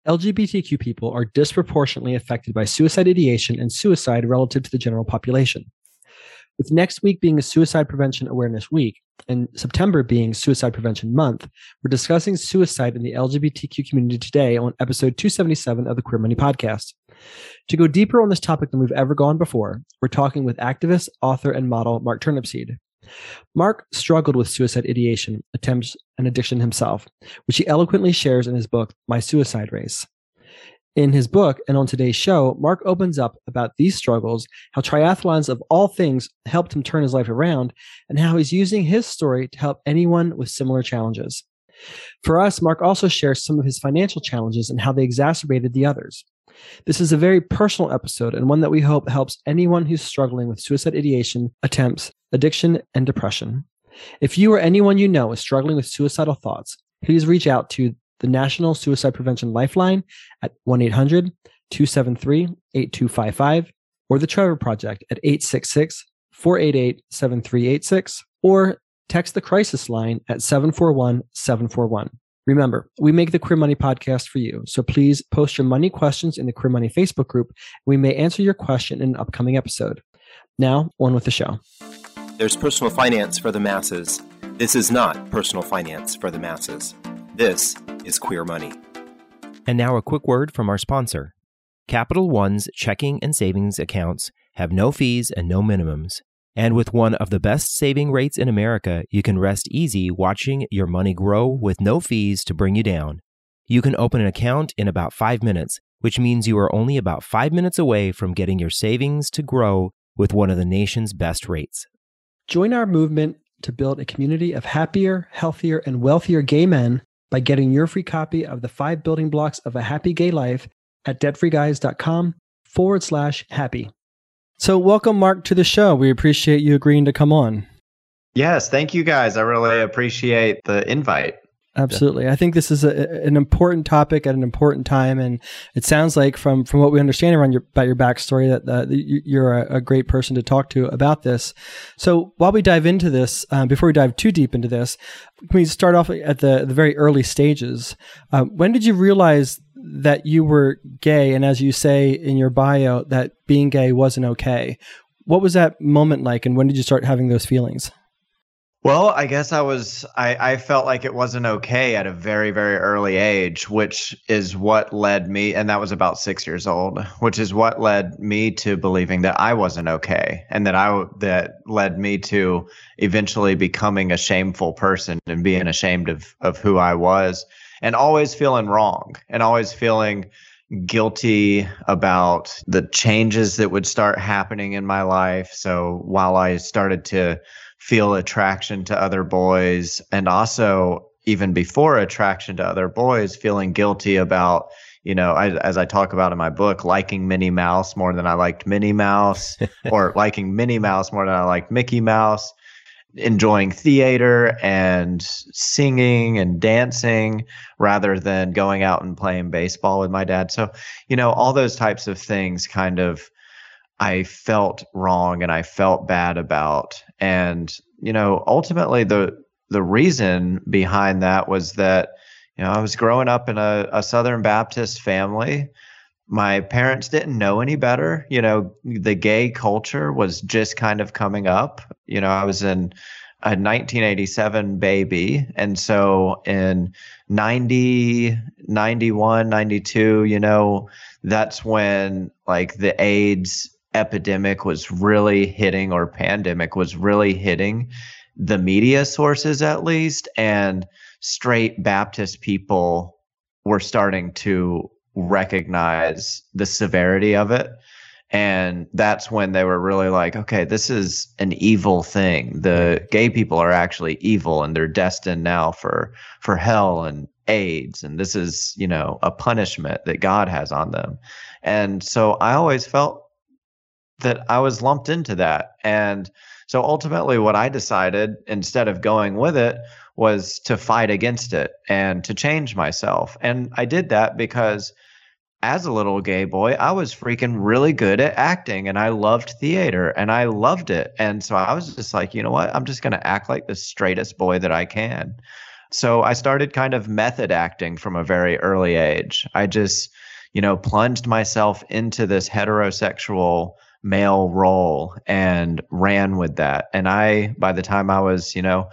LGBTQ people are disproportionately affected by suicide ideation and suicide relative to the general population. With next week being a Suicide Prevention Awareness Week and September being Suicide Prevention Month, we're discussing suicide in the LGBTQ community today on episode 277 of the Queer Money Podcast. To go deeper on this topic than we've ever gone before, we're talking with activist, author, and model Mark Turnipseed. Mark struggled with suicide ideation, attempts, and addiction himself, which he eloquently shares in his book, My Suicide Race. In his book and on today's show, Mark opens up about these struggles, how triathlons of all things helped him turn his life around, and how he's using his story to help anyone with similar challenges. For us, Mark also shares some of his financial challenges and how they exacerbated the others. This is a very personal episode and one that we hope helps anyone who's struggling with suicide ideation, attempts, addiction, and depression. If you or anyone you know is struggling with suicidal thoughts, please reach out to the National Suicide Prevention Lifeline at 1-800-273-8255 or the Trevor Project at 866-488-7386 or text the crisis line at 741-741. Remember, we make the Queer Money Podcast for you, so please post your money questions in the Queer Money Facebook group. We may answer your question in an upcoming episode. Now, on with the show. There's personal finance for the masses. This is not personal finance for the masses. This is Queer Money. And now a quick word from our sponsor. Capital One's checking and savings accounts have no fees and no minimums. And with one of the best saving rates in America, you can rest easy watching your money grow with no fees to bring you down. You can open an account in about 5 minutes, which means you are only about 5 minutes away from getting your savings to grow with one of the nation's best rates. Join our movement to build a community of happier, healthier, and wealthier gay men by getting your free copy of the 5 building blocks of a happy gay life at debtfreeguys.com/happy. So welcome, Mark, to the show. We appreciate you agreeing to come on. Yes, thank you guys. I really appreciate the invite. Absolutely. I think this is an important topic at an important time. And it sounds like from what we understand about your backstory that you're a great person to talk to about this. So while we dive into this, before we dive too deep into this, can we start off at the very early stages? When did you realize that you were gay? And as you say in your bio, that being gay wasn't okay. What was that moment like? And when did you start having those feelings? Well, I guess I felt like it wasn't okay at a very, very early age, which is what led me, and that was about 6 years old, which is what led me to believing that I wasn't okay. And that led me to eventually becoming a shameful person and being ashamed of who I was and always feeling wrong and always feeling guilty about the changes that would start happening in my life. So while I started to feel attraction to other boys, and also even before attraction to other boys, feeling guilty about, as I talk about in my book, liking Minnie Mouse more than I liked Minnie Mouse, or liking Minnie Mouse more than I liked Mickey Mouse, enjoying theater and singing and dancing rather than going out and playing baseball with my dad. So, all those types of things kind of I felt wrong and I felt bad about. And, ultimately the reason behind that was that, I was growing up in a Southern Baptist family. My parents didn't know any better. The gay culture was just kind of coming up. I was in a 1987 baby. And so in 90, 91, 92, that's when like the AIDS epidemic was really hitting, or pandemic was really hitting the media sources at least, and straight Baptist people were starting to recognize the severity of it. And that's when they were really like, okay, this is an evil thing. The gay people are actually evil and they're destined now for hell and AIDS. And this is, a punishment that God has on them. And so I always felt that I was lumped into that. And so ultimately what I decided, instead of going with it, was to fight against it and to change myself. And I did that because as a little gay boy, I was freaking really good at acting, and I loved theater and I loved it. And so I was just like, you know what? I'm just going to act like the straightest boy that I can. So I started kind of method acting from a very early age. I just, plunged myself into this heterosexual male role and ran with that. And by the time I was,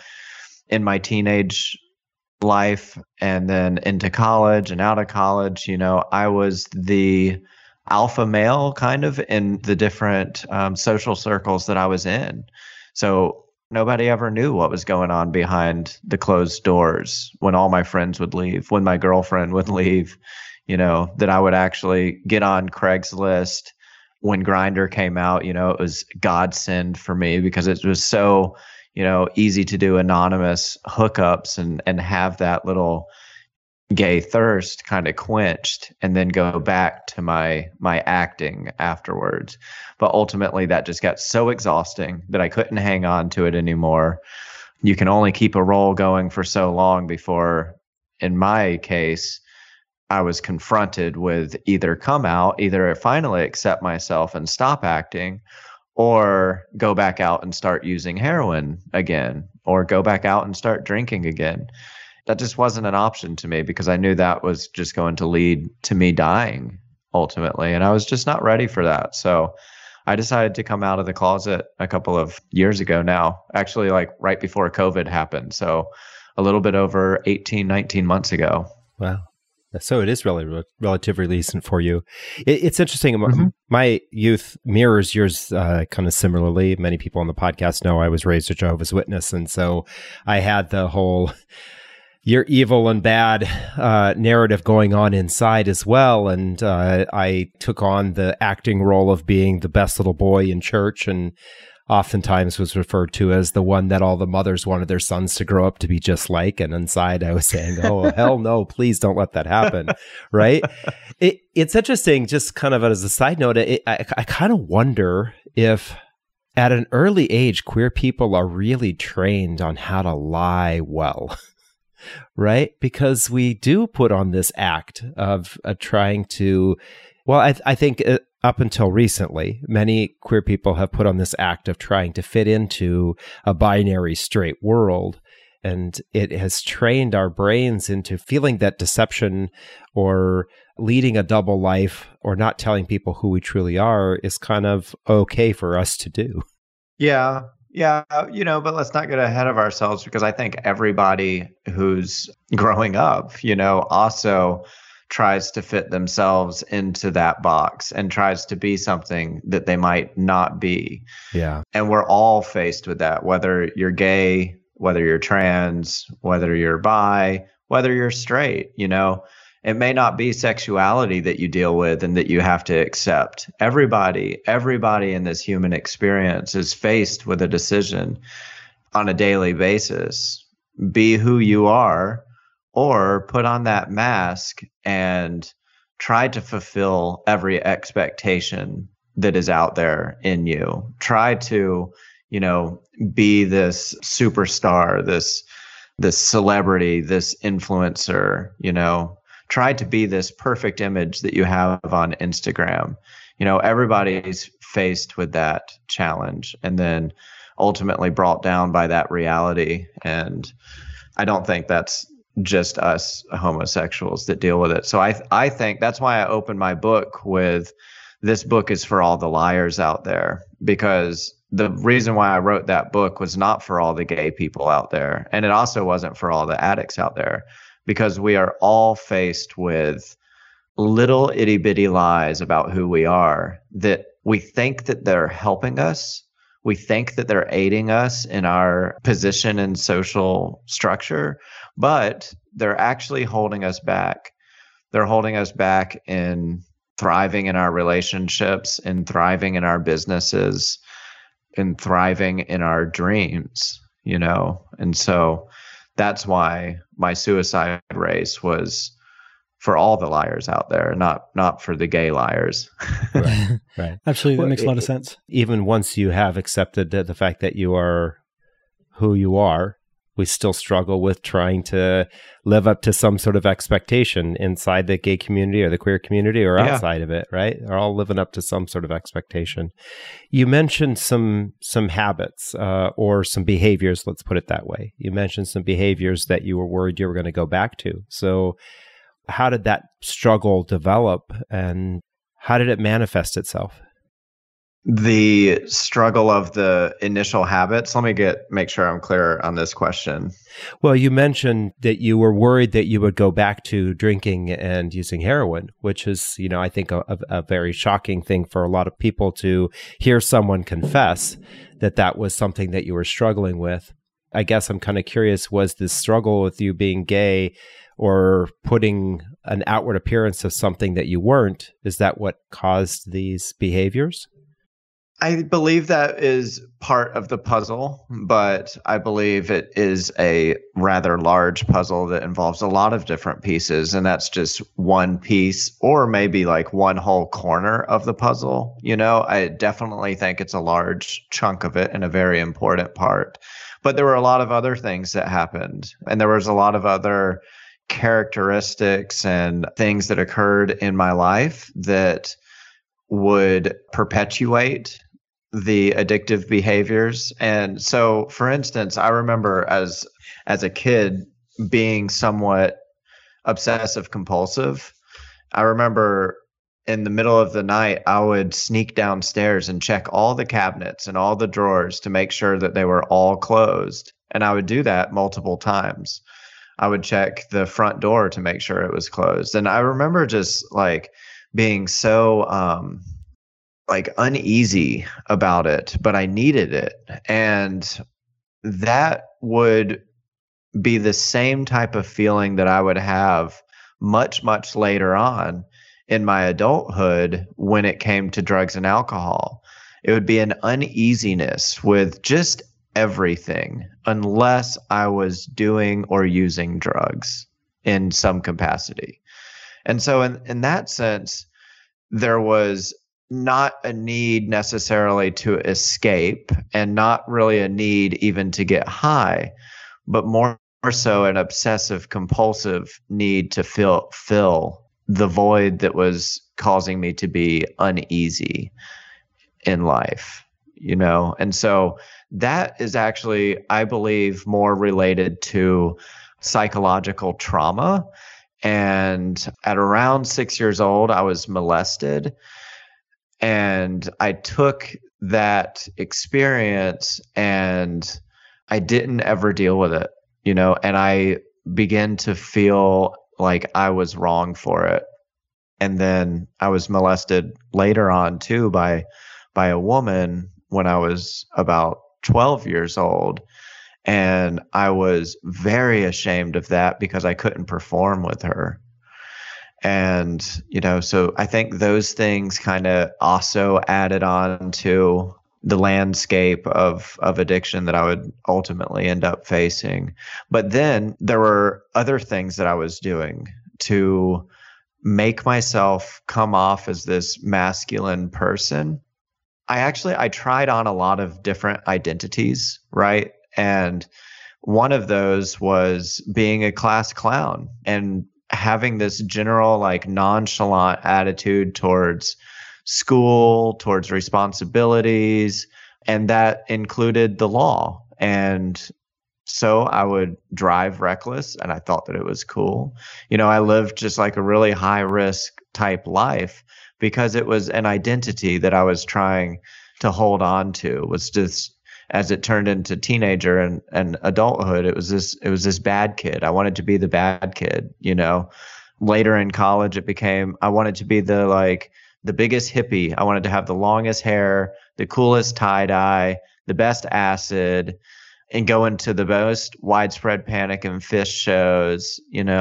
in my teenage life and then into college and out of college, I was the alpha male kind of in the different social circles that I was in. So nobody ever knew what was going on behind the closed doors when all my friends would leave, when my girlfriend would leave, that I would actually get on Craigslist. When Grindr came out, it was godsend for me because it was so, easy to do anonymous hookups and have that little gay thirst kind of quenched and then go back to my acting afterwards. But ultimately that just got so exhausting that I couldn't hang on to it anymore. You can only keep a role going for so long before, in my case, I was confronted with either finally accept myself and stop acting, or go back out and start using heroin again, or go back out and start drinking again. That just wasn't an option to me because I knew that was just going to lead to me dying ultimately. And I was just not ready for that. So I decided to come out of the closet a couple of years ago now, actually like right before COVID happened. So a little bit over 18, 19 months ago. Wow. So it is really relatively recent for you. It's interesting. Mm-hmm. My youth mirrors yours kind of similarly. Many people on the podcast know I was raised a Jehovah's Witness. And so I had the whole you're evil and bad narrative going on inside as well. And I took on the acting role of being the best little boy in church, and oftentimes was referred to as the one that all the mothers wanted their sons to grow up to be just like. And inside I was saying, oh, hell no, please don't let that happen. Right. It's interesting, just kind of as a side note, I kind of wonder if at an early age, queer people are really trained on how to lie well. Right? Because we do put on this act of trying to, well, I think up until recently, many queer people have put on this act of trying to fit into a binary straight world. And it has trained our brains into feeling that deception or leading a double life or not telling people who we truly are is kind of okay for us to do. Yeah. Yeah, but let's not get ahead of ourselves, because I think everybody who's growing up, also tries to fit themselves into that box and tries to be something that they might not be. Yeah. And we're all faced with that, whether you're gay, whether you're trans, whether you're bi, whether you're straight, It may not be sexuality that you deal with and that you have to accept. Everybody in this human experience is faced with a decision on a daily basis. Be who you are, or put on that mask and try to fulfill every expectation that is out there in you. Try to, be this superstar, this celebrity, this influencer, Try to be this perfect image that you have on Instagram. Everybody's faced with that challenge and then ultimately brought down by that reality. And I don't think that's just us homosexuals that deal with it. So I think that's why I opened my book with, this book is for all the liars out there, because the reason why I wrote that book was not for all the gay people out there. And it also wasn't for all the addicts out there. Because we are all faced with little itty bitty lies about who we are that we think that they're helping us. We think that they're aiding us in our position in social structure, but they're actually holding us back. They're holding us back in thriving in our relationships, in thriving in our businesses, in thriving in our dreams, And so that's why my suicide race was for all the liars out there, not for the gay liars. Right. Absolutely. That makes a lot of sense. Even once you have accepted the fact that you are who you are, we still struggle with trying to live up to some sort of expectation inside the gay community or the queer community or outside of it, right? They're all living up to some sort of expectation. You mentioned some habits or some behaviors, let's put it that way. You mentioned some behaviors that you were worried you were going to go back to. So how did that struggle develop and how did it manifest itself? The struggle of the initial habits. Let me make sure I'm clear on this question. Well, you mentioned that you were worried that you would go back to drinking and using heroin, which is, I think a very shocking thing for a lot of people to hear someone confess that was something that you were struggling with. I guess I'm kind of curious, was this struggle with you being gay or putting an outward appearance of something that you weren't, is that what caused these behaviors? I believe that is part of the puzzle, but I believe it is a rather large puzzle that involves a lot of different pieces, and that's just one piece or maybe like one whole corner of the puzzle. I definitely think it's a large chunk of it and a very important part. But there were a lot of other things that happened, and there was a lot of other characteristics and things that occurred in my life that would perpetuate the addictive behaviors. And so, for instance, I remember as a kid being somewhat obsessive compulsive. I remember in the middle of the night, I would sneak downstairs and check all the cabinets and all the drawers to make sure that they were all closed. And I would do that multiple times. I would check the front door to make sure it was closed. And I remember just like being so uneasy about it, but I needed it. And that would be the same type of feeling that I would have much, much later on in my adulthood when it came to drugs and alcohol. It would be an uneasiness with just everything unless I was doing or using drugs in some capacity. And so in that sense, there was not a need necessarily to escape and not really a need even to get high, but more so an obsessive compulsive need to fill the void that was causing me to be uneasy in life, And so that is actually, I believe, more related to psychological trauma. And at around 6 years old, I was molested. And I took that experience and I didn't ever deal with it, and I began to feel like I was wrong for it. And then I was molested later on too by a woman when I was about 12 years old. And I was very ashamed of that because I couldn't perform with her. And, so I think those things kind of also added on to the landscape of addiction that I would ultimately end up facing. But then there were other things that I was doing to make myself come off as this masculine person. I tried on a lot of different identities, right? And one of those was being a class clown and having this general nonchalant attitude towards school, towards responsibilities, and that included the law. And so I would drive reckless and I thought that it was cool. I lived just like a really high risk type life because it was an identity that I was trying to hold on to. It was just, as it turned into teenager and adulthood, it was this bad kid. I wanted to be the bad kid, Later in college, it became, I wanted to be the biggest hippie. I wanted to have the longest hair, the coolest tie-dye, the best acid, and go into the most widespread panic and Phish shows,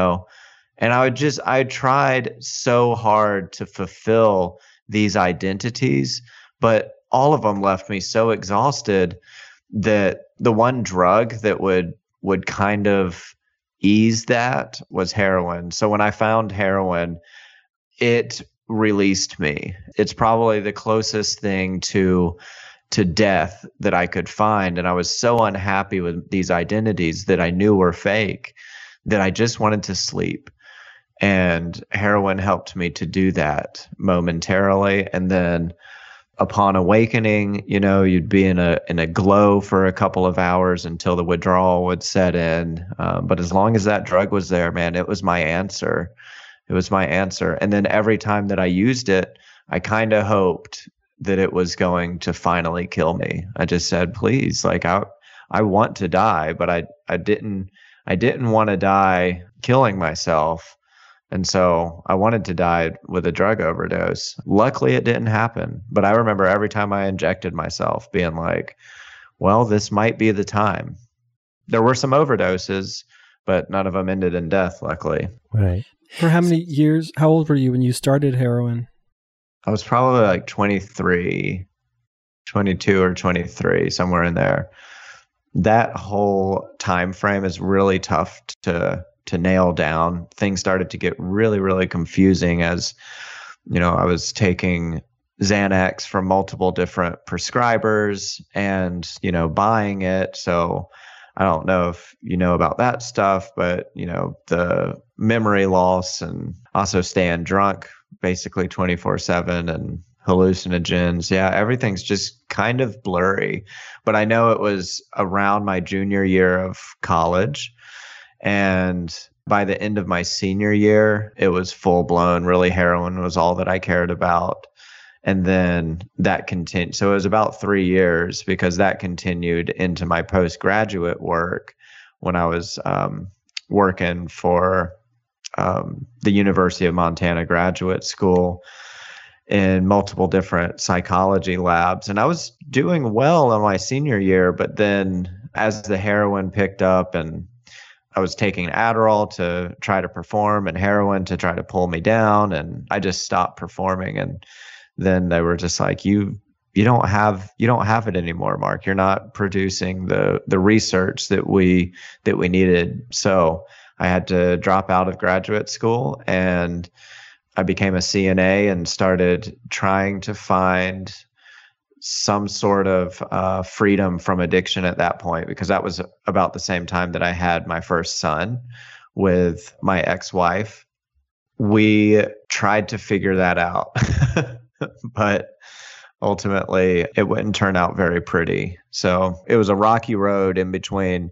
And I tried so hard to fulfill these identities, but all of them left me so exhausted that the one drug that would kind of ease that was heroin. So when I found heroin, it released me. It's probably the closest thing to to death that I could find. And I was so unhappy with these identities that I knew were fake that I just wanted to sleep. And heroin helped me to do that momentarily. And then upon awakening, you'd be in a glow for a couple of hours until the withdrawal would set in. But as long as that drug was there, man, it was my answer. It was my answer. And then every time that I used it, I kind of hoped that it was going to finally kill me. I just said, please, like I want to die, but I didn't want to die killing myself. And so I wanted to die with a drug overdose. Luckily, it didn't happen. But I remember every time I injected myself being like, well, this might be the time. There were some overdoses, but none of them ended in death, luckily. Right. For how many years? How old were you when you started heroin? I was probably like 22 or 23, somewhere in there. That whole time frame is really tough to nail down. Things started to get really, really confusing as, I was taking Xanax from multiple different prescribers and, buying it. So I don't know if you know about that stuff, but, the memory loss and also staying drunk basically 24/7 and hallucinogens. Yeah, everything's just kind of blurry. But I know it was around my junior year of college. And by the end of my senior year, it was full blown. Really, heroin was all that I cared about. And then that continued. So it was about 3 years because that continued into my postgraduate work when I was working for the University of Montana Graduate School in multiple different psychology labs. And I was doing well in my senior year, but then as the heroin picked up and I was taking Adderall to try to perform and heroin to try to pull me down, and I just stopped performing. And then they were just like, you don't have it anymore, Mark. You're not producing the research that we needed. So I had to drop out of graduate school, and I became a CNA and started trying to find some sort of freedom from addiction at that point, because that was about the same time that I had my first son with my ex-wife. We tried to figure that out, but ultimately it wouldn't turn out very pretty. So it was a rocky road in between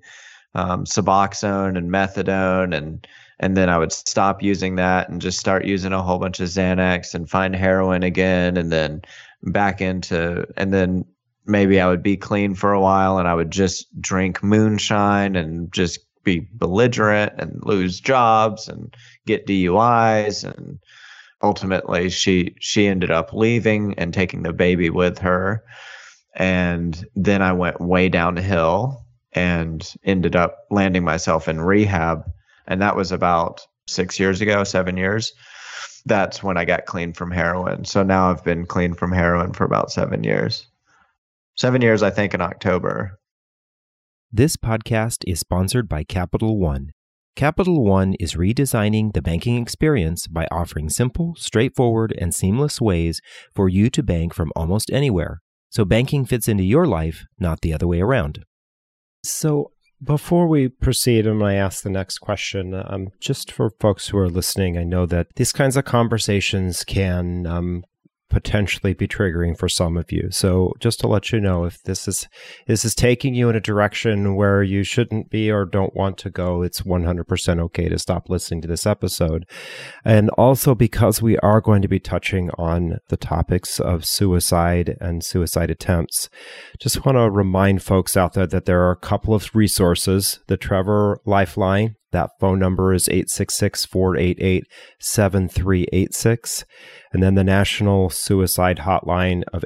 Suboxone and methadone, and then I would stop using that and just start using a whole bunch of Xanax and find heroin again, and then back into, and then maybe I would be clean for a while and I would just drink moonshine and just be belligerent and lose jobs and get DUIs. And ultimately she ended up leaving and taking the baby with her. And then I went way downhill and ended up landing myself in rehab. And that was about 7 years. That's when I got clean from heroin. So now I've been clean from heroin for about 7 years. 7 years, I think, in October. This podcast is sponsored by Capital One. Capital One is redesigning the banking experience by offering simple, straightforward, and seamless ways for you to bank from almost anywhere. So banking fits into your life, not the other way around. So before we proceed, and I ask the next question, just for folks who are listening, I know that these kinds of conversations can potentially be triggering for some of you. So just to let you know, if this is taking you in a direction where you shouldn't be or don't want to go, it's 100% okay to stop listening to this episode. And also because we are going to be touching on the topics of suicide and suicide attempts, just want to remind folks out there that there are a couple of resources. The Trevor Lifeline, that phone number is 866-488-7386. And then the National Suicide Hotline of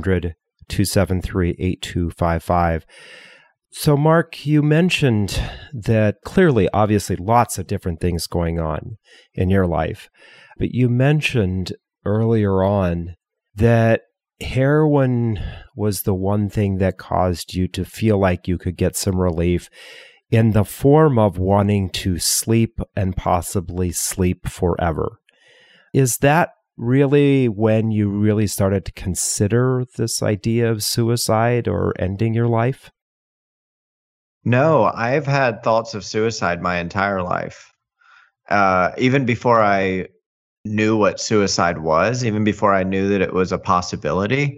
800-273-8255. So, Mark, you mentioned that clearly, obviously, lots of different things going on in your life. But you mentioned earlier on that heroin was the one thing that caused you to feel like you could get some relief in the form of wanting to sleep and possibly sleep forever. Is that really when you really started to consider this idea of suicide or ending your life? No, I've had thoughts of suicide my entire life. Even before I knew what suicide was, even before I knew that it was a possibility,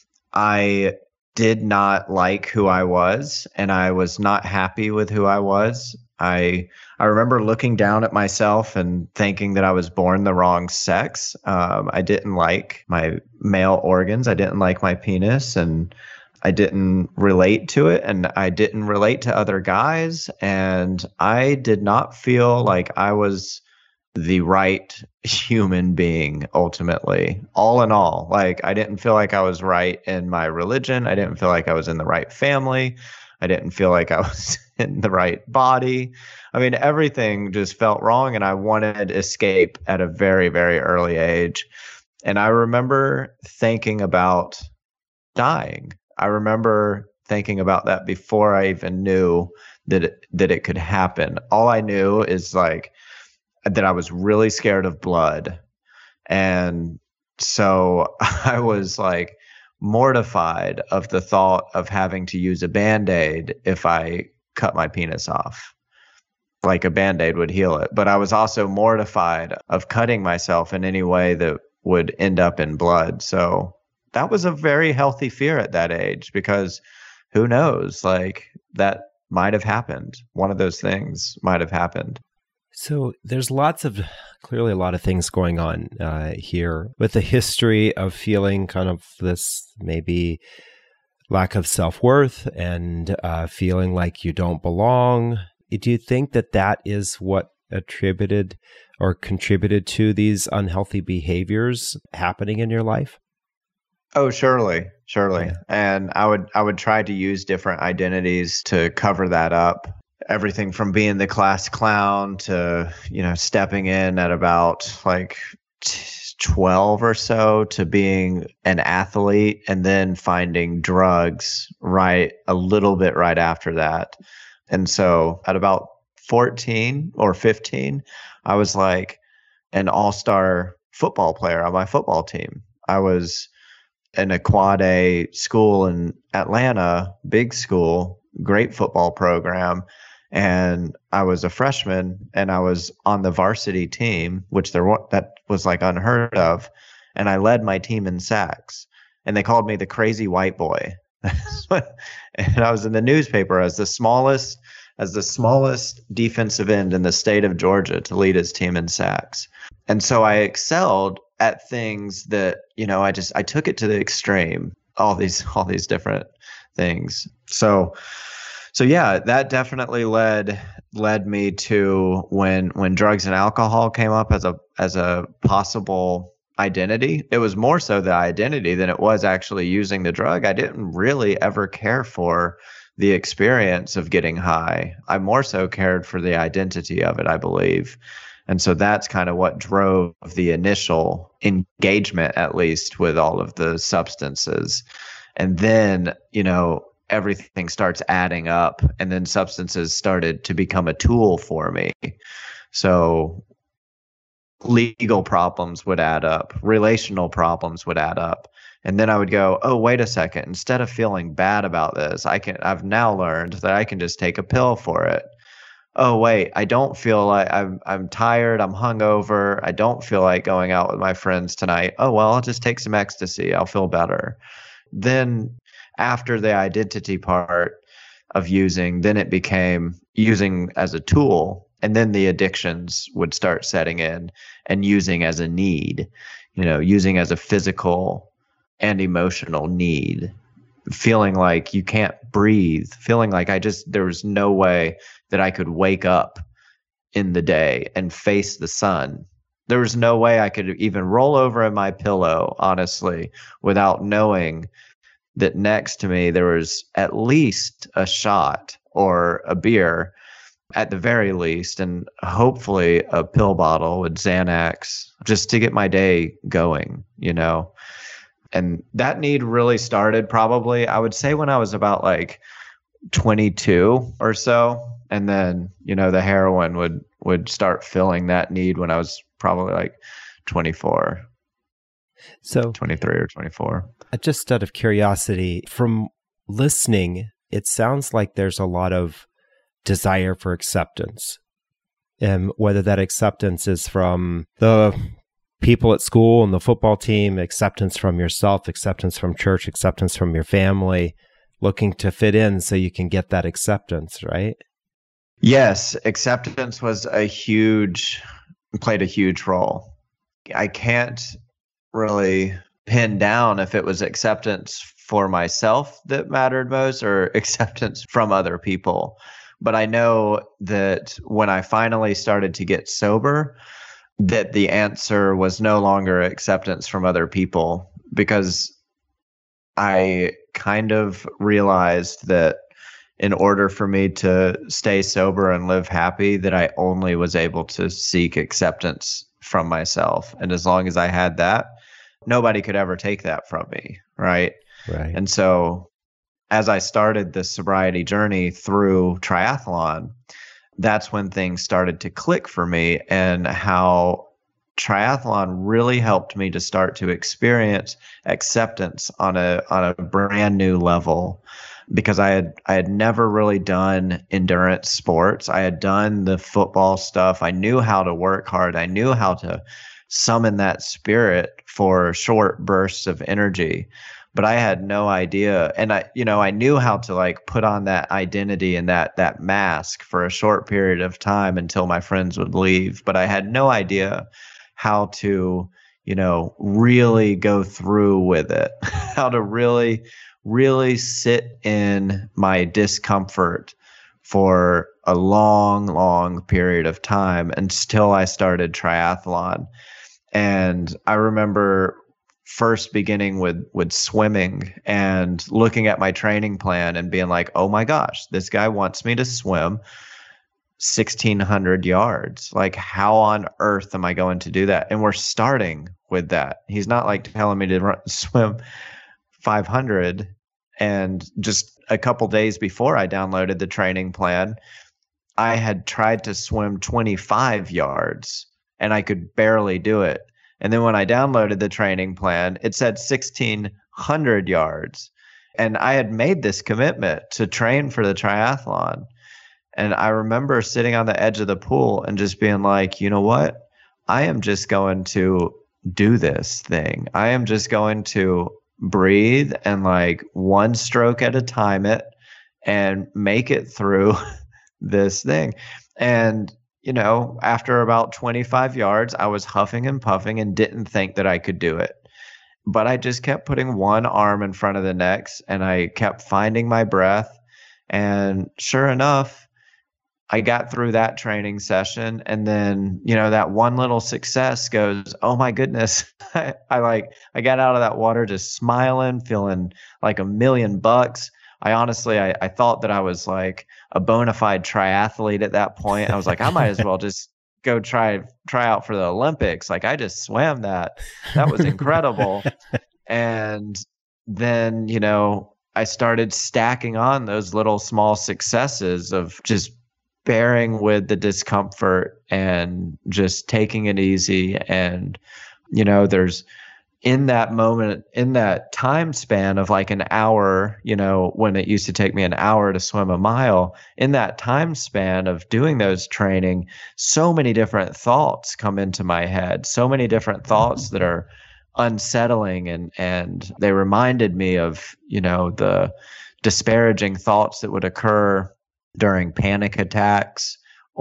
I did not like who I was, and I was not happy with who I was. I remember looking down at myself and thinking that I was born the wrong sex. I didn't like my male organs. I didn't like my penis, and I didn't relate to it, and I didn't relate to other guys, and I did not feel like I was the right human being ultimately. All in all, like I didn't feel like I was right in my religion. I didn't feel like I was in the right family. I didn't feel like I was in the right body. I mean, everything just felt wrong, and I wanted escape at a very, very early age. And I remember thinking about dying. I remember thinking about that before I even knew that it could happen. All I knew is like that I was really scared of blood. And so I was like mortified of the thought of having to use a Band-Aid if I cut my penis off. Like a Band-Aid would heal it. But I was also mortified of cutting myself in any way that would end up in blood. So that was a very healthy fear at that age, because who knows, like that might have happened. One of those things might have happened. So there's clearly a lot of things going on here with a history of feeling kind of this maybe lack of self-worth and feeling like you don't belong. Do you think that that is what attributed or contributed to these unhealthy behaviors happening in your life? Oh, surely. Yeah. And I would try to use different identities to cover that up. Everything from being the class clown to, stepping in at about like 12 or so to being an athlete, and then finding drugs a little bit right after that. And so at about 14 or 15, I was like an all-star football player on my football team. I was in a quad A school in Atlanta, big school, great football program. And I was a freshman, and I was on the varsity team, that was like unheard of. And I led my team in sacks, and they called me the crazy white boy. And I was in the newspaper as the smallest defensive end in the state of Georgia to lead his team in sacks. And so I excelled at things that, I took it to the extreme, all these different things. So yeah, that definitely led me to when drugs and alcohol came up as a possible identity. It was more so the identity than it was actually using the drug. I didn't really ever care for the experience of getting high. I more so cared for the identity of it, I believe. And so that's kind of what drove the initial engagement, at least with all of the substances. And then, everything starts adding up, and then substances started to become a tool for me. So legal problems would add up, relational problems would add up. And then I would go, oh, wait a second, instead of feeling bad about this, I've now learned that I can just take a pill for it. Oh, wait, I don't feel like I'm tired, I'm hungover, I don't feel like going out with my friends tonight. Oh, well, I'll just take some ecstasy, I'll feel better. Then after the identity part of using, then it became using as a tool, and then the addictions would start setting in, and using as a need, using as a physical and emotional need, feeling like you can't breathe, feeling like there was no way that I could wake up in the day and face the sun. There was no way I could even roll over in my pillow, honestly, without knowing that next to me there was at least a shot or a beer at the very least, and hopefully a pill bottle with Xanax just to get my day going, And that need really started probably, I would say, when I was about like 22 or so. And then, the heroin would start filling that need when I was probably like 24. So 23 or 24. Just out of curiosity, from listening, it sounds like there's a lot of desire for acceptance. And whether that acceptance is from the people at school and the football team, acceptance from yourself, acceptance from church, acceptance from your family, looking to fit in so you can get that acceptance, right? Yes, acceptance played a huge role. I can't really pin down if it was acceptance for myself that mattered most or acceptance from other people. But I know that when I finally started to get sober, that the answer was no longer acceptance from other people, because I kind of realized that in order for me to stay sober and live happy, that I only was able to seek acceptance from myself. And as long as I had that, nobody could ever take that from me, right? Right. And so as I started this sobriety journey through triathlon, that's when things started to click for me, and how triathlon really helped me to start to experience acceptance on a brand new level, because I had never really done endurance sports. I had done the football stuff. I knew how to work hard. I knew how to summon that spirit for short bursts of energy, but I had no idea. And I knew how to like put on that identity and that mask for a short period of time until my friends would leave. But I had no idea how to, really go through with it, how to really, really sit in my discomfort for a long, long period of time until I started triathlon. And I remember first beginning with swimming and looking at my training plan and being like, oh my gosh, this guy wants me to swim 1,600 yards. Like, how on earth am I going to do that? And we're starting with that. He's not like telling me to swim 500. And just a couple days before I downloaded the training plan, I had tried to swim 25 yards and I could barely do it. And then when I downloaded the training plan, it said 1,600 yards. And I had made this commitment to train for the triathlon. And I remember sitting on the edge of the pool and just being like, you know what? I am just going to do this thing. I am just going to breathe and like one stroke at a time it and make it through this thing. And after about 25 yards, I was huffing and puffing and didn't think that I could do it. But I just kept putting one arm in front of the next, and I kept finding my breath. And sure enough, I got through that training session. And then, that one little success goes, oh my goodness. I got out of that water just smiling, feeling like $1,000,000. I thought that I was like a bona fide triathlete at that point. I was like, I might as well just go try out for the Olympics. Like, I just swam that. That was incredible. And then, I started stacking on those little small successes of just bearing with the discomfort and just taking it easy. And, there's in that moment, in that time span of like an hour, when it used to take me an hour to swim a mile, in that time span of doing those training, so many different thoughts come into my head, so many different thoughts that are unsettling. And they reminded me of, the disparaging thoughts that would occur during panic attacks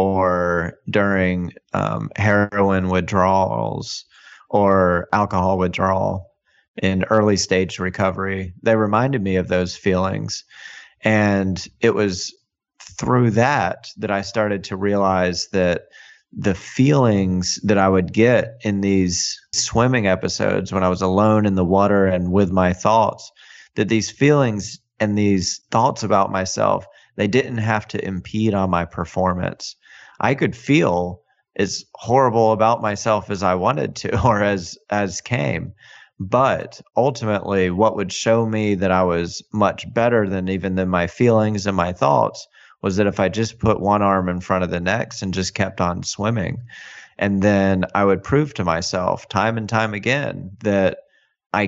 or during heroin withdrawals or alcohol withdrawal in early stage recovery. They reminded me of those feelings. And it was through that I started to realize that the feelings that I would get in these swimming episodes when I was alone in the water and with my thoughts, that these feelings and these thoughts about myself, they didn't have to impede on my performance. I could feel as horrible about myself as I wanted to, or as came. But ultimately, what would show me that I was much better than my feelings and my thoughts was that if I just put one arm in front of the next and just kept on swimming, and then I would prove to myself time and time again that I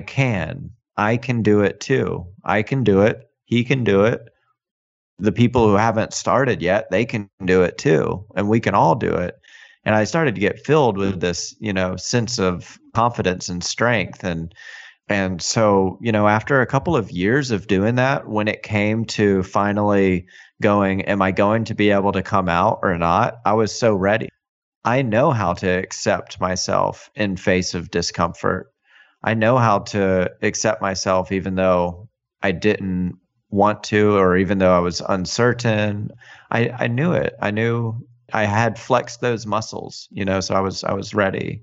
can do it too. I can do it. He can do it. The people who haven't started yet, they can do it too. And we can all do it. And I started to get filled with this, sense of confidence and strength. And so, after a couple of years of doing that, when it came to finally going, am I going to be able to come out or not? I was so ready. I know how to accept myself in face of discomfort. I know how to accept myself even though I didn't want to, or even though I was uncertain. I knew it. I knew I had flexed those muscles, so I was ready.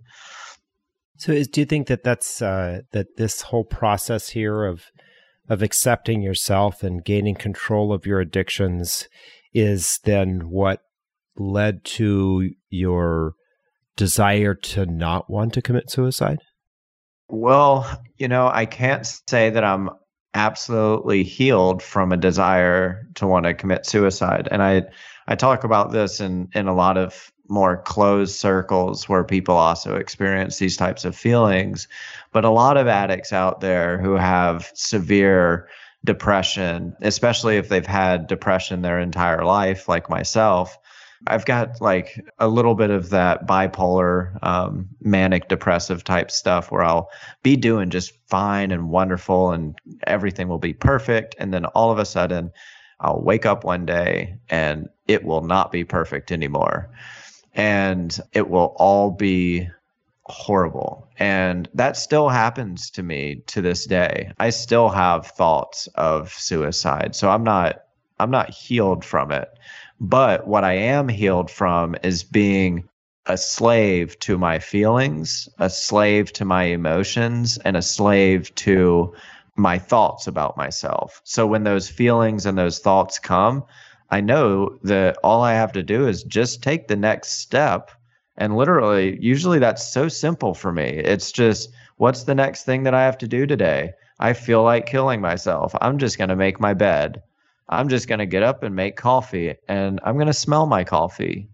So do you think that that's that this whole process here of accepting yourself and gaining control of your addictions is then what led to your desire to not want to commit suicide? Well, I can't say that I'm absolutely healed from a desire to want to commit suicide. And I talk about this in a lot of more closed circles where people also experience these types of feelings. But a lot of addicts out there who have severe depression, especially if they've had depression their entire life, like myself, I've got like a little bit of that bipolar, manic depressive type stuff where I'll be doing just fine and wonderful and everything will be perfect. And then all of a sudden I'll wake up one day and it will not be perfect anymore. And it will all be horrible. And that still happens to me to this day. I still have thoughts of suicide. So I'm not healed from it. But what I am healed from is being a slave to my feelings, a slave to my emotions, and a slave to my thoughts about myself. So when those feelings and those thoughts come, I know that all I have to do is just take the next step. And literally, usually that's so simple for me. It's just, what's the next thing that I have to do today? I feel like killing myself. I'm just going to make my bed. I'm just going to get up and make coffee, and I'm going to smell my coffee.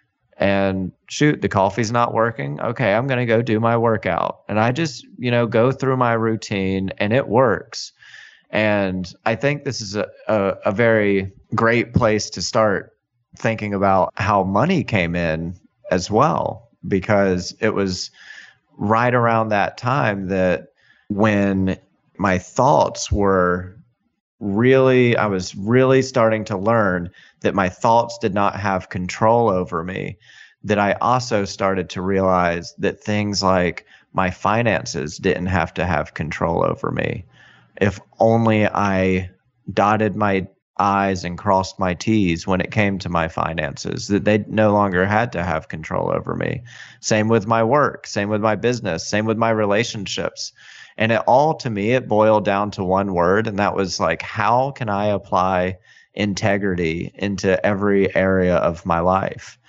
And shoot, the coffee's not working. Okay, I'm going to go do my workout. And I just, go through my routine, and it works. And I think this is a very great place to start thinking about how money came in as well, because it was right around that time that when my thoughts were I was really starting to learn that my thoughts did not have control over me, that I also started to realize that things like my finances didn't have to have control over me. If only I dotted my I's and crossed my T's when it came to my finances, that they no longer had to have control over me. Same with my work, same with my business, same with my relationships. And to me, it boiled down to one word, and that was like, how can I apply integrity into every area of my life?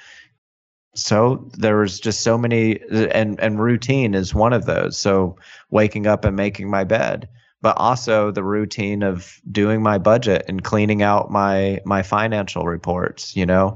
So there was just so many, and routine is one of those. So waking up and making my bed, but also the routine of doing my budget and cleaning out my financial reports,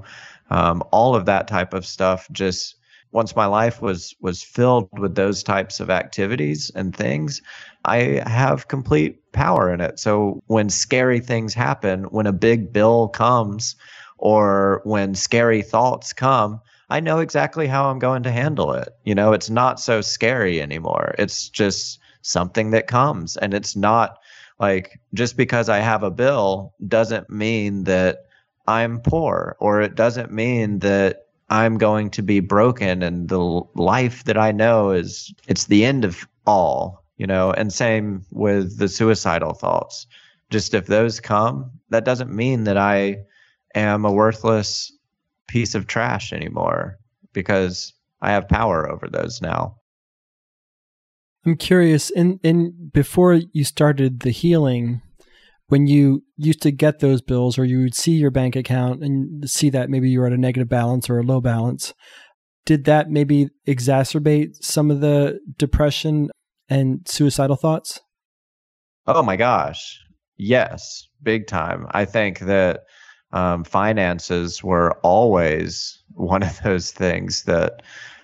all of that type of stuff. Just once my life was filled with those types of activities and things, I have complete power in it. So when scary things happen, when a big bill comes, or when scary thoughts come, I know exactly how I'm going to handle it. It's not so scary anymore. It's just something that comes. And it's not like, just because I have a bill doesn't mean that I'm poor, or it doesn't mean that I'm going to be broken and the life that I know it's the end of all, and same with the suicidal thoughts. Just if those come, that doesn't mean that I am a worthless piece of trash anymore, because I have power over those now. I'm curious, in before you started the healing, when you used to get those bills, or you would see your bank account and see that maybe you were at a negative balance or a low balance, did that maybe exacerbate some of the depression and suicidal thoughts? Oh my gosh. Yes, big time. I think that finances were always one of those things that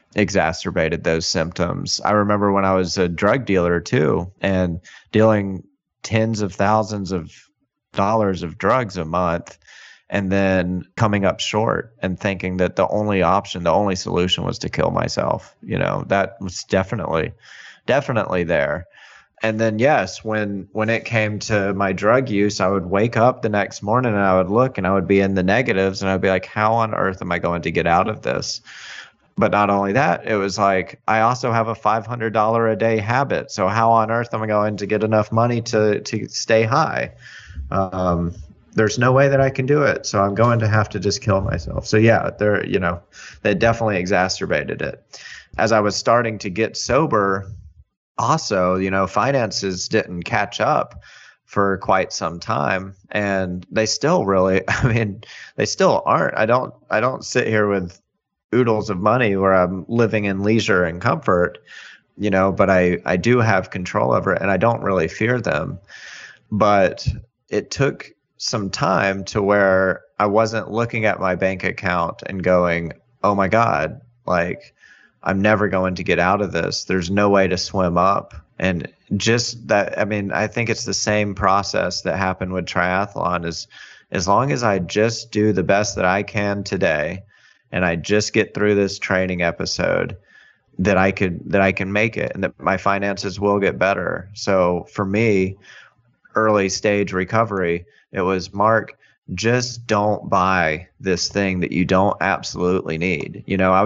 exacerbated those symptoms. I remember when I was a drug dealer too, and dealing tens of thousands of dollars of drugs a month, and then coming up short and thinking that the only option, the only solution was to kill myself. That was definitely there. And then, yes, when it came to my drug use, I would wake up the next morning and I would look and I would be in the negatives and I'd be like, how on earth am I going to get out of this? But not only that, it was like, I also have a $500 a day habit. So how on earth am I going to get enough money to stay high? There's no way that I can do it. So I'm going to have to just kill myself. So yeah, they definitely exacerbated it. As I was starting to get sober, also, finances didn't catch up for quite some time, and they still they still aren't. I don't sit here with oodles of money where I'm living in leisure and comfort, but I do have control over it, and I don't really fear them. But it took some time to where I wasn't looking at my bank account and going, oh my God, like, I'm never going to get out of this. There's no way to swim up. And just that, I think it's the same process that happened with triathlon. Is as long as I just do the best that I can today, and I just get through this training episode, that I can make it, and that my finances will get better. So for me, early stage recovery, it was, Mark, just don't buy this thing that you don't absolutely need. I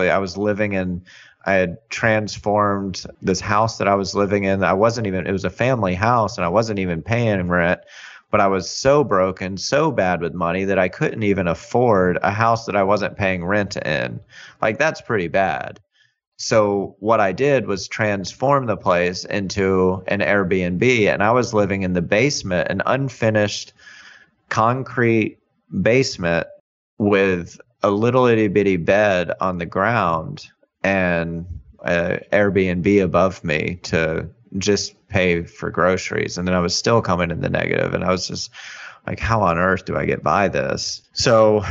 had transformed this house that I was living in. It was a family house, and I wasn't even paying rent, but I was so broken, so bad with money that I couldn't even afford a house that I wasn't paying rent in. Like, that's pretty bad. So what I did was transform the place into an Airbnb, and I was living in the basement, an unfinished concrete basement with a little itty bitty bed on the ground and an Airbnb above me to just pay for groceries. And then I was still coming in the negative, and I was just like, how on earth do I get by this? So,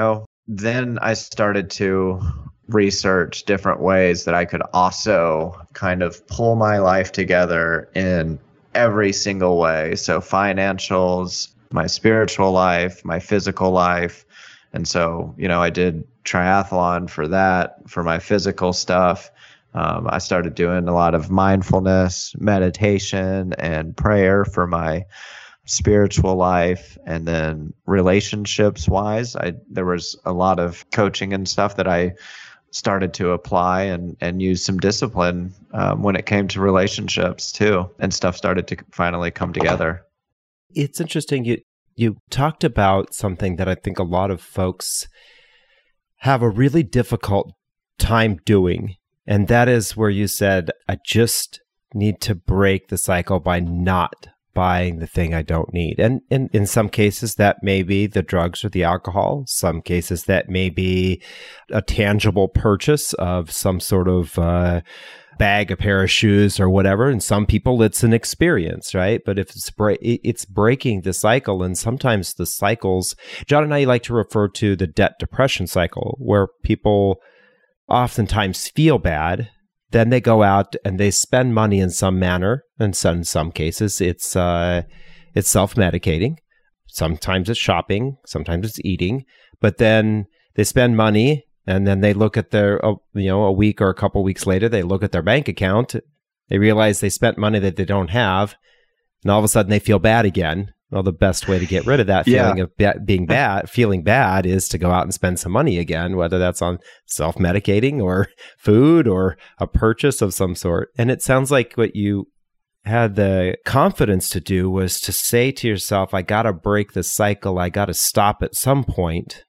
then I started to research different ways that I could also kind of pull my life together in every single way. So financials, my spiritual life, my physical life. And so, I did triathlon for that, for my physical stuff. I started doing a lot of mindfulness, meditation, and prayer for my spiritual life. And then relationships wise, there was a lot of coaching and stuff that I started to apply and use some discipline when it came to relationships too. And stuff started to finally come together. It's interesting. You talked about something that I think a lot of folks have a really difficult time doing. And that is where you said, I just need to break the cycle by not buying the thing I don't need. And in some cases, that may be the drugs or the alcohol. Some cases, that may be a tangible purchase of some sort of bag, a pair of shoes or whatever. And some people, it's an experience, right? But if it's breaking the cycle, and sometimes the cycles, John and I like to refer to the debt depression cycle, where people oftentimes feel bad, then they go out and they spend money in some manner, and so in some cases it's self-medicating. Sometimes it's shopping, sometimes it's eating, but then they spend money. And then they look at their, a week or a couple weeks later, they look at their bank account. They realize they spent money that they don't have. And all of a sudden they feel bad again. Well, the best way to get rid of that feeling of feeling bad is to go out and spend some money again, whether that's on self-medicating or food or a purchase of some sort. And it sounds like what you had the confidence to do was to say to yourself, I got to break the cycle. I got to stop at some point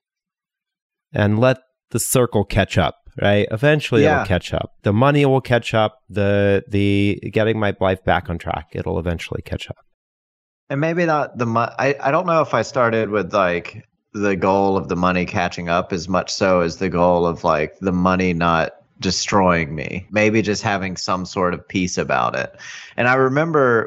and let the circle catch up, right? Eventually it'll catch up. The money will catch up. The getting my life back on track, it'll eventually catch up. And maybe not I don't know if I started with like the goal of the money catching up as much so as the goal of like the money not destroying me. Maybe just having some sort of peace about it. And I remember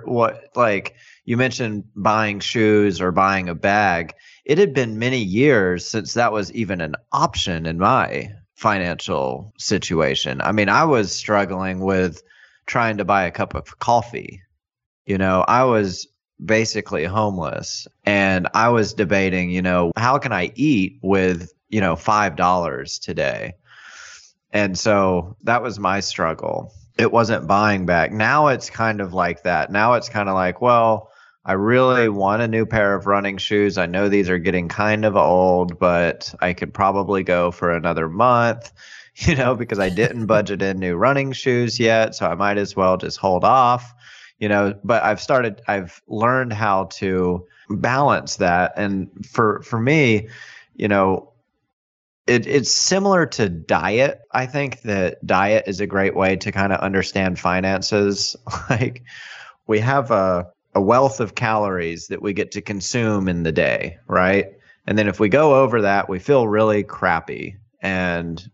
you mentioned buying shoes or buying a bag. It had been many years since that was even an option in my financial situation. I mean, I was struggling with trying to buy a cup of coffee. I was basically homeless, and I was debating, how can I eat with, $5 today? And so that was my struggle. It wasn't buying back. Now it's kind of like that. Now it's kind of like, well, I really want a new pair of running shoes. I know these are getting kind of old, but I could probably go for another month, because I didn't budget in new running shoes yet. So I might as well just hold off, but I've learned how to balance that. And for me, it's similar to diet. I think that diet is a great way to kind of understand finances. Like, we have a wealth of calories that we get to consume in the day, right? And then if we go over that, we feel really crappy, and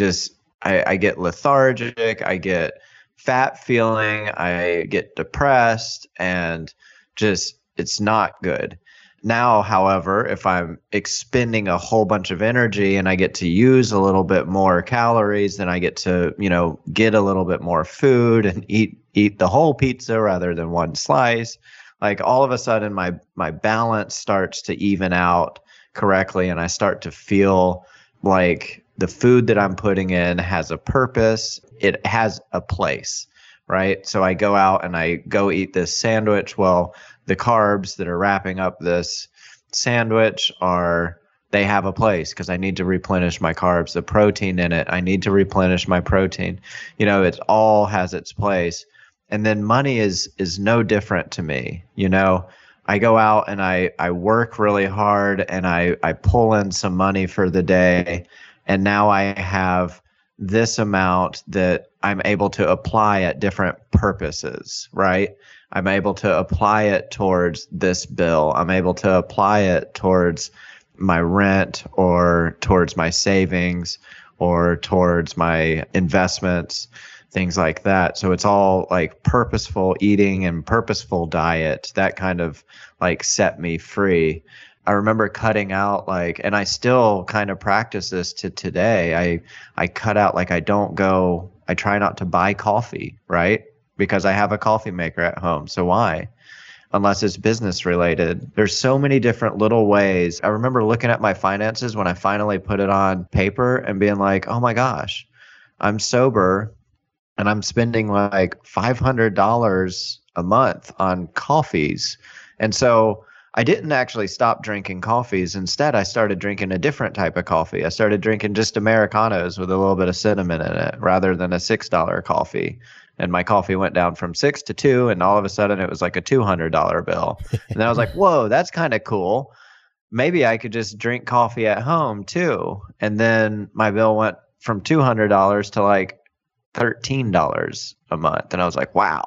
I get lethargic, I get fat feeling, I get depressed, and just, it's not good. Now, however, if I'm expending a whole bunch of energy and I get to use a little bit more calories, then I get to, get a little bit more food and eat the whole pizza rather than one slice. Like, all of a sudden my balance starts to even out correctly, and I start to feel like the food that I'm putting in has a purpose. It has a place, right? So I go out and I go eat this sandwich. Well, the carbs that are wrapping up this sandwich they have a place because I need to replenish my carbs. The protein in it, I need to replenish my protein. It all has its place. And then money is no different to me. I go out and I work really hard, and I pull in some money for the day. And now I have this amount that I'm able to apply at different purposes, right? I'm able to apply it towards this bill. I'm able to apply it towards my rent, or towards my savings, or towards my investments, things like that. So it's all like purposeful eating and purposeful diet that kind of like set me free. I remember cutting out and I still kind of practice this to today. I cut out, I try not to buy coffee, right? Because I have a coffee maker at home. So why? Unless it's business related. There's so many different little ways. I remember looking at my finances when I finally put it on paper and being like, oh my gosh, I'm sober and I'm spending like $500 a month on coffees. And so I didn't actually stop drinking coffees. Instead, I started drinking a different type of coffee. I started drinking just Americanos with a little bit of cinnamon in it rather than a $6 coffee. And my coffee went down from 6 to 2, and all of a sudden it was like a $200 bill. And then I was like, whoa, that's kind of cool. Maybe I could just drink coffee at home too. And then my bill went from $200 to like $13 a month. And I was like, wow,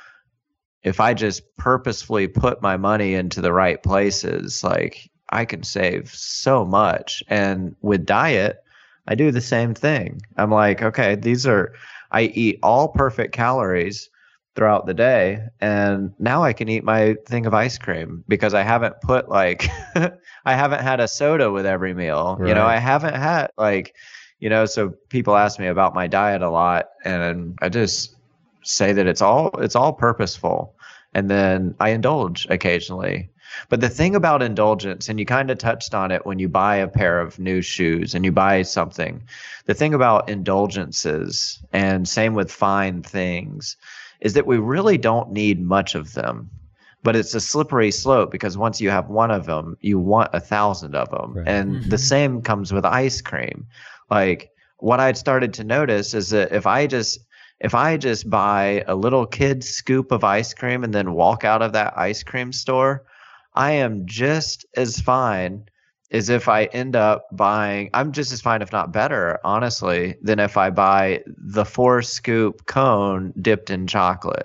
if I just purposefully put my money into the right places, like, I can save so much. And with diet, I do the same thing. I'm like, okay, I eat all perfect calories throughout the day, and now I can eat my thing of ice cream because I haven't put I haven't had a soda with every meal. Right. I haven't had so people ask me about my diet a lot, and I just say that it's all purposeful, and then I indulge occasionally. But the thing about indulgence, and you kind of touched on it when you buy a pair of new shoes and you buy something, the thing about indulgences, and same with fine things, is that we really don't need much of them. But it's a slippery slope because once you have one of them, you want 1,000 of them. Right. And the same comes with ice cream. Like, what I'd started to notice is that if I just buy a little kid's scoop of ice cream and then walk out of that ice cream store, I am just as fine as if I end up buying, I'm just as fine, if not better, honestly, than if I buy the 4-scoop cone dipped in chocolate.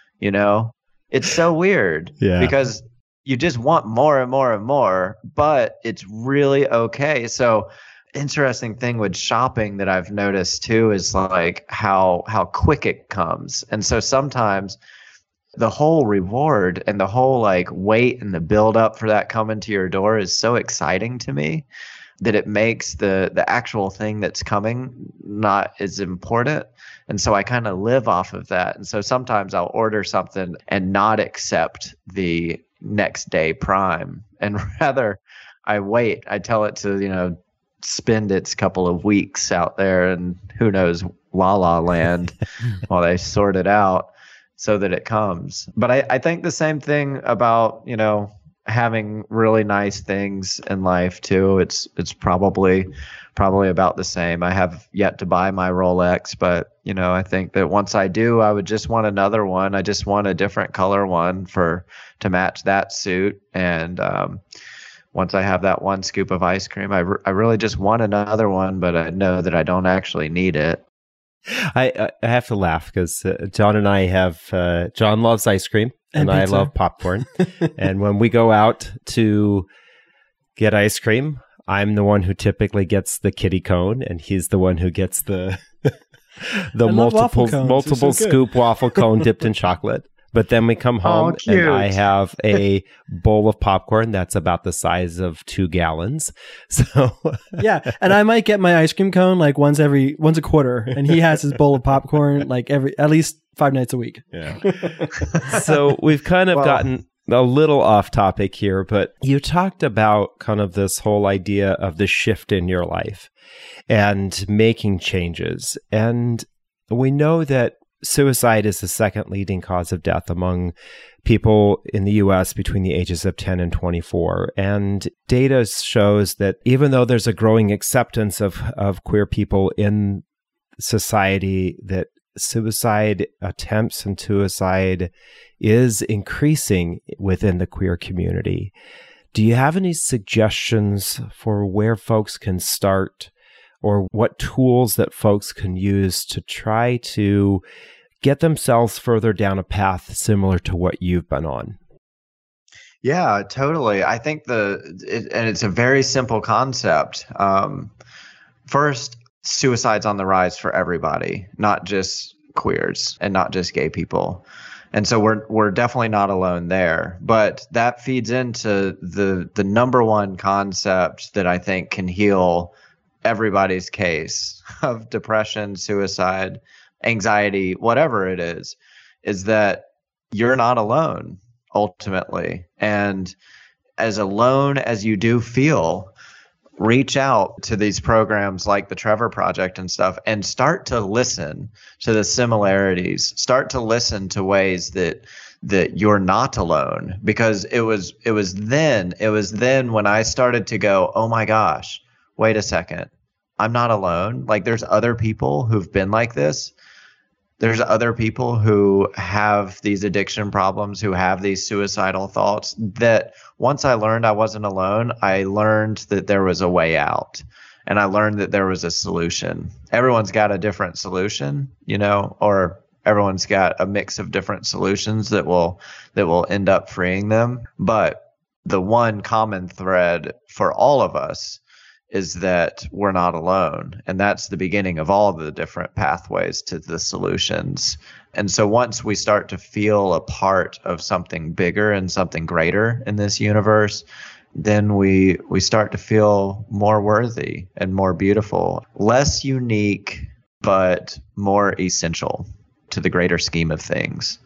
It's so weird because you just want more and more and more, but it's really okay. So interesting thing with shopping that I've noticed too is like how quick it comes. And so sometimes the whole reward and the whole like wait and the build up for that coming to your door is so exciting to me. that it makes the actual thing that's coming not as important. And so I kind of live off of that. And so sometimes I'll order something and not accept the next day Prime, and rather I wait. I tell it to, spend its couple of weeks out there and who knows, La La Land while they sort it out so that it comes. But I think the same thing about, having really nice things in life too. It's probably about the same. I have yet to buy my Rolex, but I think that once I do, I would just want another one. I just want a different color one to match that suit. And once I have that one scoop of ice cream, I really just want another one, but I know that I don't actually need it. I have to laugh because John and I have John loves ice cream and I love popcorn. And when we go out to get ice cream, I'm the one who typically gets the kitty cone, and he's the one who gets the multiple scoop waffle cone dipped in chocolate. But then we come home and I have a bowl of popcorn that's about the size of 2 gallons. So yeah, and I might get my ice cream cone like once a quarter, and he has his bowl of popcorn like at least 5 nights a week. Yeah. So we've kind of gotten a little off topic here, but you talked about kind of this whole idea of the shift in your life and making changes. And we know that suicide is the second leading cause of death among people in the U.S. between the ages of 10 and 24. And data shows that even though there's a growing acceptance of queer people in society, that suicide attempts and suicide is increasing within the queer community. Do you have any suggestions for where folks can start, or what tools that folks can use to try to get themselves further down a path similar to what you've been on? Yeah, totally. I think and it's a very simple concept. First, suicide's on the rise for everybody, not just queers and not just gay people. And so we're definitely not alone there. But that feeds into the number one concept that I think can heal everybody's case of depression, suicide, anxiety, whatever it is that you're not alone ultimately. And as alone as you do feel, reach out to these programs like the Trevor Project and stuff, and start to listen to the similarities, start to listen to ways that you're not alone. Because it was then when I started to go, oh my gosh, wait a second, I'm not alone. Like, there's other people who've been like this. There's other people who have these addiction problems, who have these suicidal thoughts, that once I learned I wasn't alone, I learned that there was a way out, and I learned that there was a solution. Everyone's got a different solution, or everyone's got a mix of different solutions that will end up freeing them. But the one common thread for all of us is that we're not alone. And that's the beginning of all the different pathways to the solutions. And so once we start to feel a part of something bigger and something greater in this universe, then we start to feel more worthy and more beautiful, less unique, but more essential to the greater scheme of things.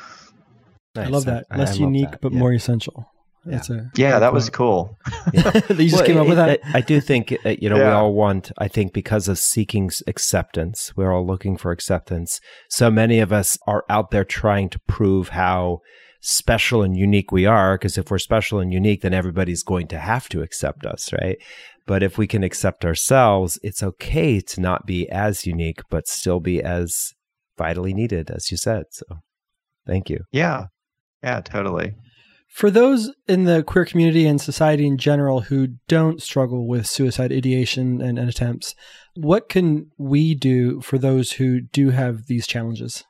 Nice. I love that. Less unique, but more essential. That was cool. You just came up with that. I do think, we all want, I think because of seeking acceptance, we're all looking for acceptance. So many of us are out there trying to prove how special and unique we are, because if we're special and unique, then everybody's going to have to accept us, right? But if we can accept ourselves, it's okay to not be as unique, but still be as vitally needed, as you said. So thank you. Yeah, totally. For those in the queer community and society in general who don't struggle with suicide ideation and attempts, what can we do for those who do have these challenges?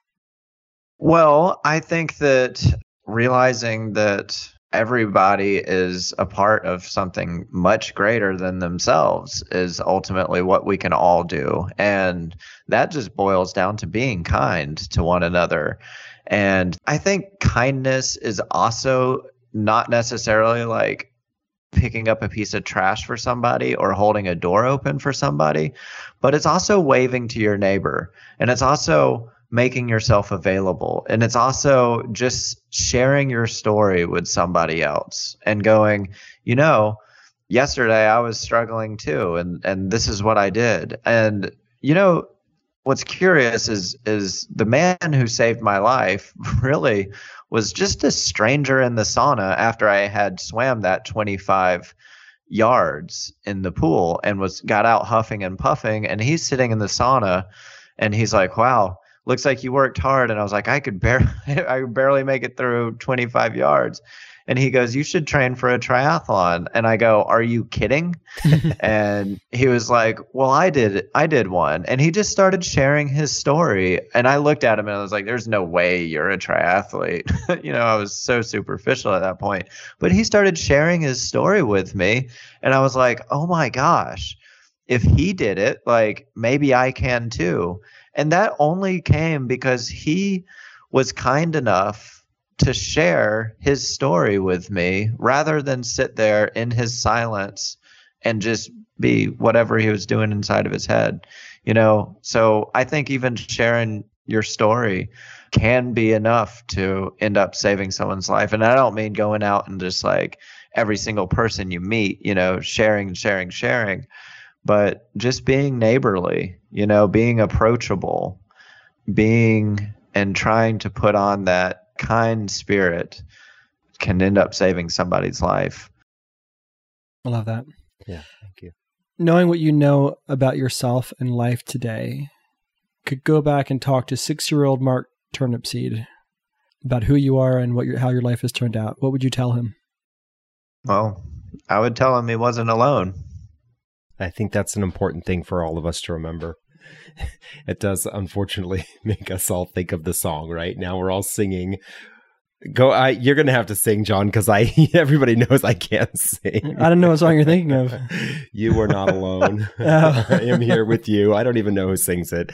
Well, I think that realizing that everybody is a part of something much greater than themselves is ultimately what we can all do. And that just boils down to being kind to one another. And I think kindness is also not necessarily like picking up a piece of trash for somebody or holding a door open for somebody, but it's also waving to your neighbor, and it's also making yourself available, and it's also just sharing your story with somebody else and going, yesterday I was struggling too, and this is what I did. And what's curious is the man who saved my life really was just a stranger in the sauna after I had swam that 25 yards in the pool and got out huffing and puffing. And he's sitting in the sauna and he's like, wow, looks like you worked hard. And I was like, I could barely make it through 25 yards. And he goes, you should train for a triathlon. And I go, are you kidding? And he was like, well, I did one. And he just started sharing his story. And I looked at him and I was like, there's no way you're a triathlete. I was so superficial at that point. But he started sharing his story with me. And I was like, oh my gosh, if he did it, like maybe I can too. And that only came because he was kind enough to share his story with me rather than sit there in his silence and just be whatever he was doing inside of his head, So I think even sharing your story can be enough to end up saving someone's life. And I don't mean going out and just like every single person you meet, sharing, but just being neighborly, being approachable, and trying to put on that kind spirit can end up saving somebody's life. I love that. Yeah, thank you. Knowing what you know about yourself and life today, could go back and talk to 6-year-old Mark Turnipseed about who you are and how your life has turned out, what would you tell him? Well, I would tell him he wasn't alone. I think that's an important thing for all of us to remember. It does, unfortunately, make us all think of the song, right? Now we're all singing. You're going to have to sing, John, because everybody knows I can't sing. I don't know what song you're thinking of. You are not alone. Oh. I am here with you. I don't even know who sings it.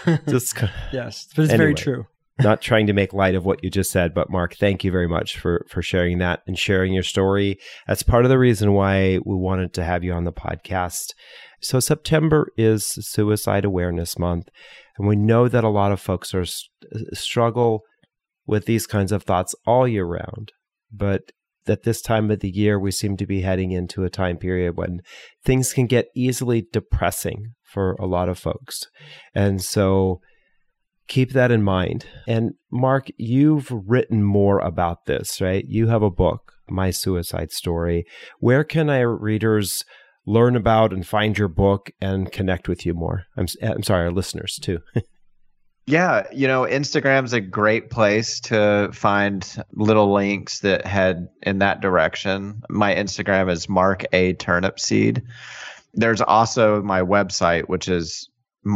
Yes, but it's very true. Not trying to make light of what you just said, but Mark, thank you very much for sharing that and sharing your story. That's part of the reason why we wanted to have you on the podcast. So September is Suicide Awareness Month, and we know that a lot of folks struggle with these kinds of thoughts all year round. But at this time of the year, we seem to be heading into a time period when things can get easily depressing for a lot of folks. And so keep that in mind. And Mark, you've written more about this, right? You have a book, My Suicide Story. Where can our readers learn about and find your book and connect with you more? I'm sorry, our listeners too. Yeah, Instagram's a great place to find little links that head in that direction. My Instagram is Mark A. Turnipseed. There's also my website, which is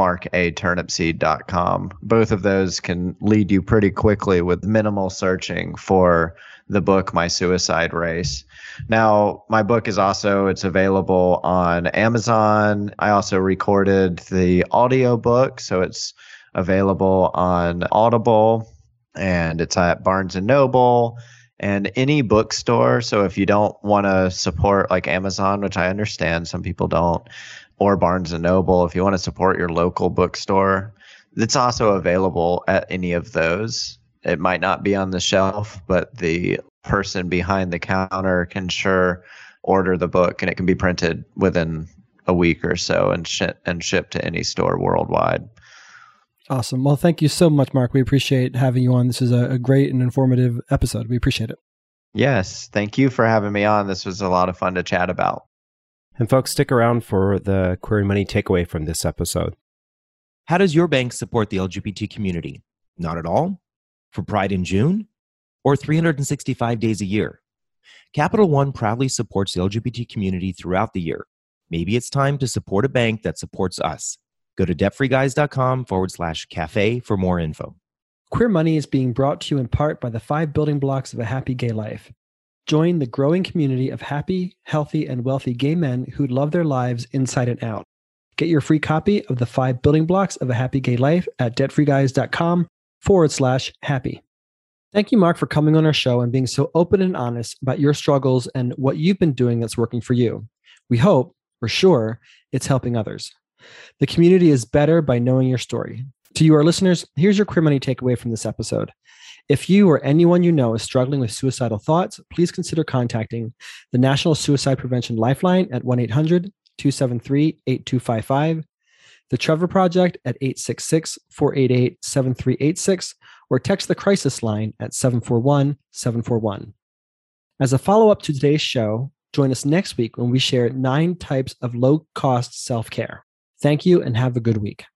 markaturnipseed.com. Both of those can lead you pretty quickly with minimal searching for the book, My Suicide Race. Now, my book it's available on Amazon. I also recorded the audiobook, so it's available on Audible, and it's at Barnes & Noble and any bookstore. So if you don't want to support like Amazon, which I understand some people don't, or Barnes & Noble, if you want to support your local bookstore, it's also available at any of those. It might not be on the shelf, but the person behind the counter can sure order the book, and it can be printed within a week or so and shipped to any store worldwide. Awesome. Well, thank you so much, Mark. We appreciate having you on. This is a great and informative episode. We appreciate it. Yes. Thank you for having me on. This was a lot of fun to chat about. And folks, stick around for the Queer Money takeaway from this episode. How does your bank support the LGBT community? Not at all? For Pride in June? Or 365 days a year? Capital One proudly supports the LGBT community throughout the year. Maybe it's time to support a bank that supports us. Go to debtfreeguys.com/cafe for more info. Queer Money is being brought to you in part by the 5 building blocks of a happy gay life. Join the growing community of happy, healthy, and wealthy gay men who love their lives inside and out. Get your free copy of the 5 building blocks of a happy gay life at debtfreeguys.com/happy. Thank you, Mark, for coming on our show and being so open and honest about your struggles and what you've been doing that's working for you. We hope, we're sure, it's helping others. The community is better by knowing your story. To you, our listeners, here's your Queer Money takeaway from this episode. If you or anyone you know is struggling with suicidal thoughts, please consider contacting the National Suicide Prevention Lifeline at 1-800-273-8255, the Trevor Project at 866-488-7386, or text the crisis line at 741-741. As a follow-up to today's show, join us next week when we share 9 types of low-cost self-care. Thank you and have a good week.